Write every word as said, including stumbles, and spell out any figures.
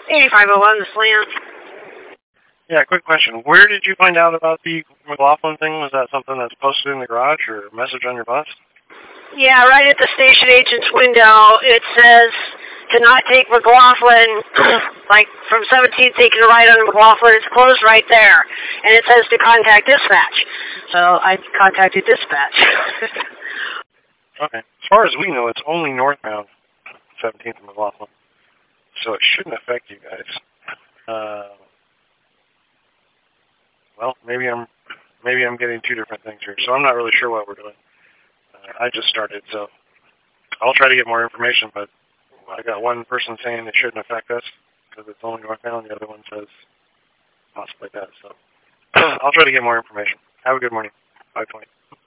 eighty-five oh one, this land. Yeah, quick question. Where did you find out about the McLaughlin thing? Was that something that's posted in the garage or a message on your bus? Yeah, right at the station agent's window, it says to not take McLaughlin, like from seventeenth taking a right on McLaughlin, it's closed right there. And it says to contact dispatch. So I contacted dispatch. Okay. As far as we know, it's only northbound seventeenth and McLaughlin. So it shouldn't affect you guys. Uh, well, maybe I'm maybe I'm getting two different things here. So I'm not really sure what we're doing. Uh, I just started, so I'll try to get more information, but I got one person saying it shouldn't affect us because it's only northbound. The other one says possibly that. So I'll try to get more information. Have a good morning. five twenty.